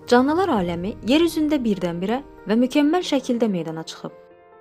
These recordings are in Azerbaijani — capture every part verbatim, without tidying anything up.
Canlılar aləmi yer üzündə birdən-birə və mükəmməl şəkildə meydana çıxıb.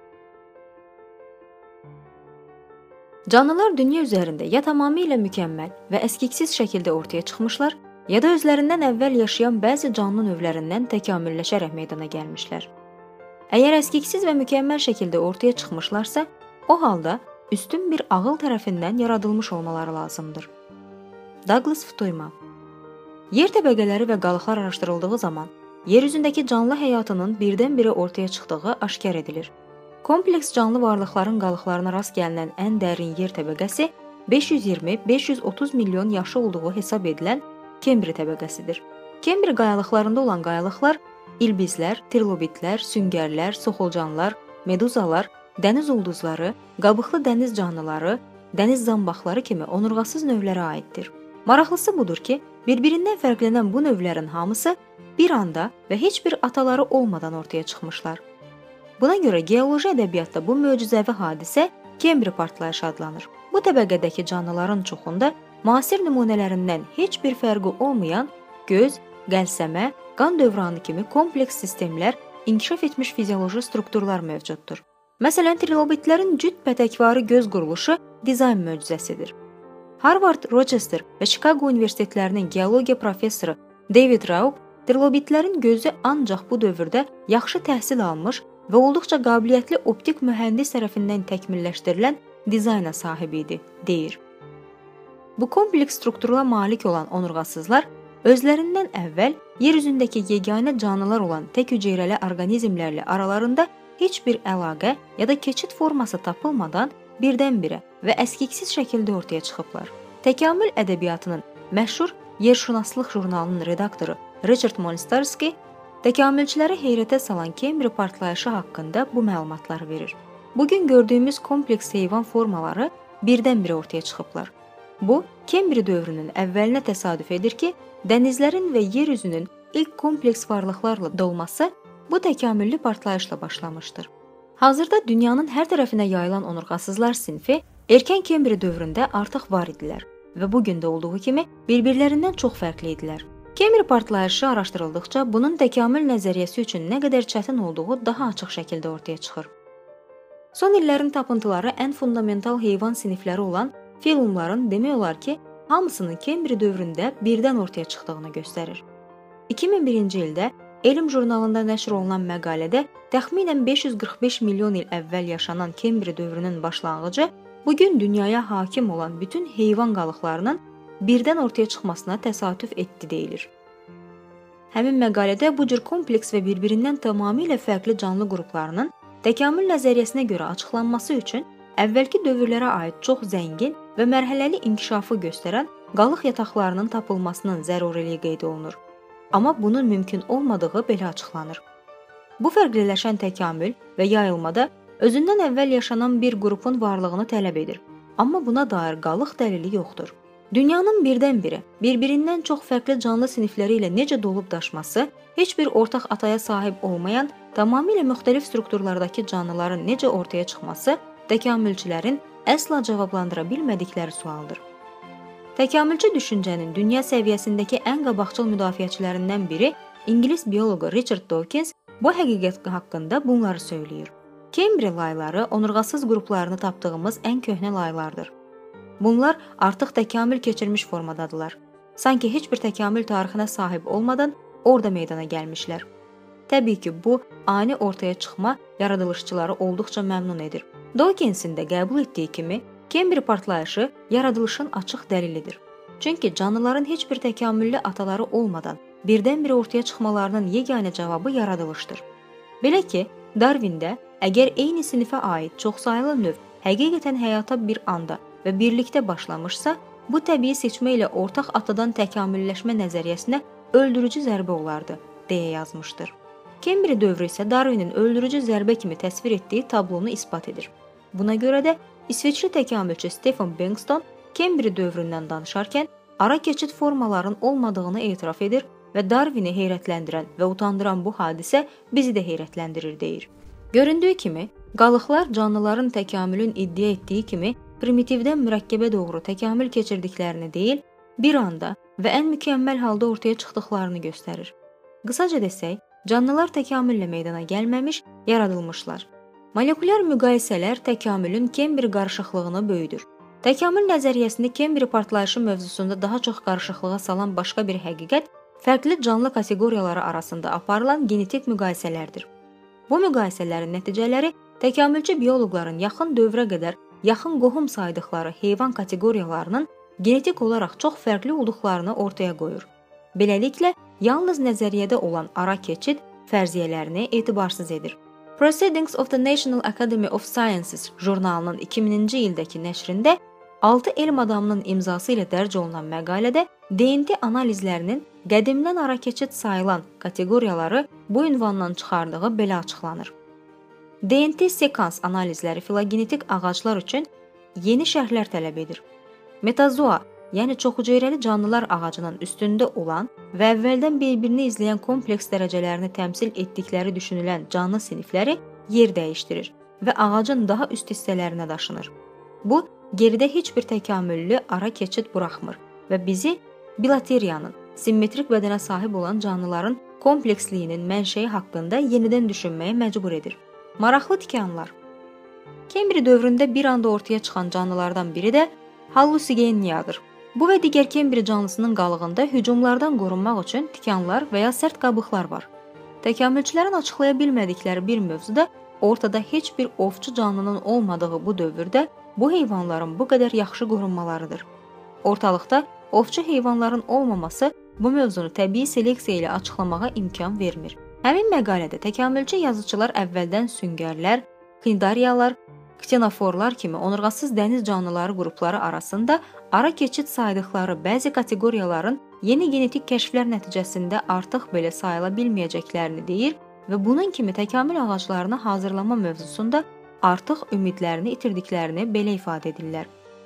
Canlılar dünya üzərində ya tamamilə mükəmməl və əskiksiz şəkildə ortaya çıxmışlar, ya da özlərindən əvvəl yaşayan bəzi canlı növlərindən təkamülləşərək meydana gəlmişlər. Əgər əskiksiz və mükəmməl şəkildə ortaya çıxmışlarsa, o halda üstün bir ağıl tərəfindən yaradılmış olmaları lazımdır. Douglas Ftuyma. Yer təbəqələri və qalıqlar araşdırıldığı zaman, yer üzündəki canlı həyatının birdən-birə ortaya çıxdığı aşkar edilir. Kompleks canlı varlıqların qalıqlarına rast gəlinən ən dərin yer təbəqəsi beş yüz iyirmi - beş yüz otuz milyon yaşı olduğu hesab edilən Kembri təbəqəsidir. Kembri qayalıqlarında olan qayalıqlar ilbizlər, trilobitlər, süngərlər, soxulcanlar, meduzalar, dəniz ulduzları, qabıqlı dəniz canlıları, dəniz zambaqları kimi onurğasız növlərə aiddir. Maraqlısı budur ki, bir-birindən fərqlənən bu növlərin hamısı bir anda və heç bir ataları olmadan ortaya çıxmışlar. Buna görə geoloji ədəbiyyatda bu möcüzəvi hadisə Kembri partlayışı adlanır. Bu təbəqədəki canlıların çoxunda müasir nümunələrindən heç bir fərqi olmayan göz, qəlsəmə, qan dövranı kimi kompleks sistemlər, inkişaf etmiş fizioloji strukturlar mövcuddur. Məsələn, trilobitlərin cüt pətəkvarı göz quruluşu dizayn möcüzəsidir. Harvard, Rochester və Chicago universitetlərinin geologiya professoru David Raub trilobitlərin gözü ancaq bu dövrdə yaxşı təhsil almış və olduqca qabiliyyətli optik mühəndis tərəfindən təkmilləşdirilən dizayna sahib idi, deyir. Bu kompleks struktura malik olan onurğasızlar özlərindən əvvəl yer üzündəki yeganə canlılar olan tək hüceyrəli orqanizmlərlə aralarında heç bir əlaqə ya da keçid forması tapılmadan birdən-birə və əskiksiz şəkildə ortaya çıxıblar. Təkamül ədəbiyyatının məşhur Yerşünaslıq jurnalının redaktoru Richard Monstarski təkamülçüləri heyrətə salan Kembri partlayışı haqqında bu məlumatları verir. Bugün gördüyümüz kompleks heyvan formaları birdən-birə ortaya çıxıblar. Bu, Kembri dövrünün əvvəlinə təsadüf edir ki, dənizlərin və yer üzünün ilk kompleks varlıqlarla dolması bu təkamüllü partlayışla başlamışdır. Hazırda dünyanın hər tərəfinə yayılan onurğasızlar sinfi erkən Kembri dövründə artıq var idilər və bu gün də olduğu kimi bir-birlərindən çox fərqli idilər. Kembri partlayışı araşdırıldıqca bunun təkamül nəzəriyyəsi üçün nə qədər çətin olduğu daha açıq şəkildə ortaya çıxır. Son illərin tapıntıları ən fundamental heyvan sinifləri olan filumların demək olar ki, hamısının Kembri dövründə birdən ortaya çıxdığını göstərir. iki min birinci ildə Elm jurnalında nəşr olunan məqalədə təxminən beş yüz qırx beş milyon il əvvəl yaşanan Kembri dövrünün başlanğıcı bugün dünyaya hakim olan bütün heyvan qalıqlarının birdən ortaya çıxmasına təsadüf etdi deyilir. Həmin məqalədə bu cür kompleks və bir-birindən tamamilə fərqli canlı qruplarının təkamül nəzəriyyəsinə görə açıqlanması üçün əvvəlki dövrlərə aid çox zəngin və mərhələli inkişafı göstərən qalıq yataqlarının tapılmasının zəruriliyi qeyd olunur. Amma bunun mümkün olmadığı belə açıqlanır. Bu fərqliləşən təkamül və yayılmada özündən əvvəl yaşanan bir qrupun varlığını tələb edir. Amma buna dair qalıq dəlili yoxdur. Dünyanın birdən-birə, bir-birindən çox fərqli canlı sinifləri ilə necə dolub daşması, heç bir ortaq ataya sahib olmayan, tamamilə müxtəlif strukturlardakı canlıların necə ortaya çıxması təkamülçülərin əsla cavablandıra bilmədikləri sualdır. Təkamülçü düşüncənin dünya səviyyəsindəki ən qabaqcıl müdafiəçilərindən biri İngilis bioloqu Richard Dawkins bu həqiqət haqqında bunları söyləyir. Kembri layları onurğasız qruplarını tapdığımız ən köhnə laylardır. Bunlar artıq təkamül keçirmiş formadadırlar. Sanki heç bir təkamül tarixinə sahib olmadan orada meydana gəlmişlər. Təbii ki, bu ani ortaya çıxma yaradılışçıları olduqca məmnun edir. Dawkinsin də qəbul etdiyi kimi, Kembri partlayışı yaradılışın açıq dəlilidir. Çünki canlıların heç bir təkamüllü ataları olmadan birdən-birə ortaya çıxmalarının yeganə cavabı yaradılışdır. Belə ki, Darwində əgər eyni sinifə aid çoxsaylı növ həqiqətən həyata bir anda və birlikdə başlamışsa, bu təbii seçmə ilə ortaq atadan təkamülləşmə nəzəriyyəsinə öldürücü zərbə olardı, deyə yazmışdır. Kembri dövrü isə Darwinin öldürücü zərbə kimi təsvir etdiyi tablonu isbat edir. Buna görə də İsveçli təkamülçü Stephen Bankston Kembri dövründən danışarkən ara keçid formaların olmadığını etiraf edir və Darwini heyrətləndirən və utandıran bu hadisə bizi də heyrətləndirir deyir. Göründüyü kimi, qalıqlar canlıların təkamülün iddia etdiyi kimi primitivdən mürəkkəbə doğru təkamül keçirdiklərini deyil, bir anda və ən mükəmməl halda ortaya çıxdıqlarını göstərir. Qısaca desək, canlılar təkamüllə meydana gəlməmiş, yaradılmışlar. Molekulyar müqayisələr təkamülün Kembri qarışıqlığını böyüdür. Təkamül nəzəriyyəsində Kembri partlayışı mövzusunda daha çox qarışıqlığa salan başqa bir həqiqət fərqli canlı kateqoriyaları arasında aparılan genetik müqayisələrdir. Bu müqayisələrin nəticələri təkamülçü bioloqların yaxın dövrə qədər yaxın qohum saydıqları heyvan kateqoriyalarının genetik olaraq çox fərqli olduqlarını ortaya qoyur. Beləliklə, yalnız nəzəriyyədə olan ara keçid fərziyyələrini etibarsız edir. Proceedings of the National Academy of Sciences jurnalının iki minci ildəki nəşrində altı elm adamının imzası ilə dərc olunan məqalədə D N T analizlərinin qədimdən ara keçid sayılan kateqoriyaları bu ünvandan çıxardığı belə açıqlanır. D N T sekans analizləri filogenetik ağaclar üçün yeni şərhlər tələb edir. Metazoa, yəni çoxhüceyrəli canlılar ağacının üstündə olan və əvvəldən bir-birini izləyən kompleks dərəcələrini təmsil etdikləri düşünülən canlı sinifləri yer dəyişdirir və ağacın daha üst hissələrinə daşınır. Bu, geridə heç bir təkamüllü ara keçid buraxmır və bizi bilateriyanın, simmetrik bədənə sahib olan canlıların kompleksliyinin mənşəyi haqqında yenidən düşünməyə məcbur edir. Maraqlı tikanlar. Kembri dövründə bir anda ortaya çıxan canlılardan biri də hallusigeniyadır. Bu və digər Kembri canlısının qalığında hücumlardan qorunmaq üçün tikanlar və ya sərt qabıqlar var. Təkamülçülərin açıqlaya bilmədikləri bir mövzuda ortada heç bir ovçu canlının olmadığı bu dövrdə bu heyvanların bu qədər yaxşı qorunmalarıdır. Ortalıqda ovçu heyvanların olmaması bu mövzunu təbii seleksiya ilə açıqlamağa imkan vermir. Həmin məqalədə təkamülçü yazıçılar əvvəldən süngərlər, knidariyalar, ktenoforlar kimi onurğasız dəniz canlıları qrupları arasında ara keçid saydıqları bəzi kateqoriyaların yeni genetik kəşflər nəticəsində artıq belə sayıla bilməyəcəklərini deyir və bunun kimi təkamül ağaclarını hazırlama mövzusunda artıq ümidlərini itirdiklərini belə ifadə edirlər.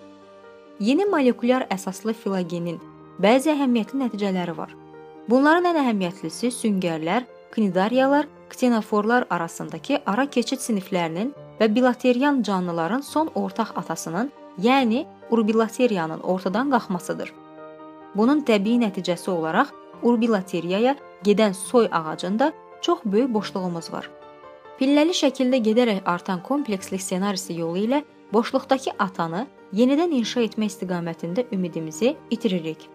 Yeni molekulyar əsaslı filogenin bəzi əhəmiyyətli nəticələri var. Bunların ən əhəmiyyətlisi süngərlər, knidariyalar, ktenoforlar arasındakı ara keçid siniflərinin və bilateriyan canlıların son ortaq atasının, yəni urbilateriyanın ortadan qalxmasıdır. Bunun təbii nəticəsi olaraq urbilateriyaya gedən soy ağacında çox böyük boşluğumuz var. Pilləli şəkildə gedərək artan komplekslik ssenarisi yolu ilə boşluqdakı atanı yenidən inşa etmə istiqamətində ümidimizi itiririk.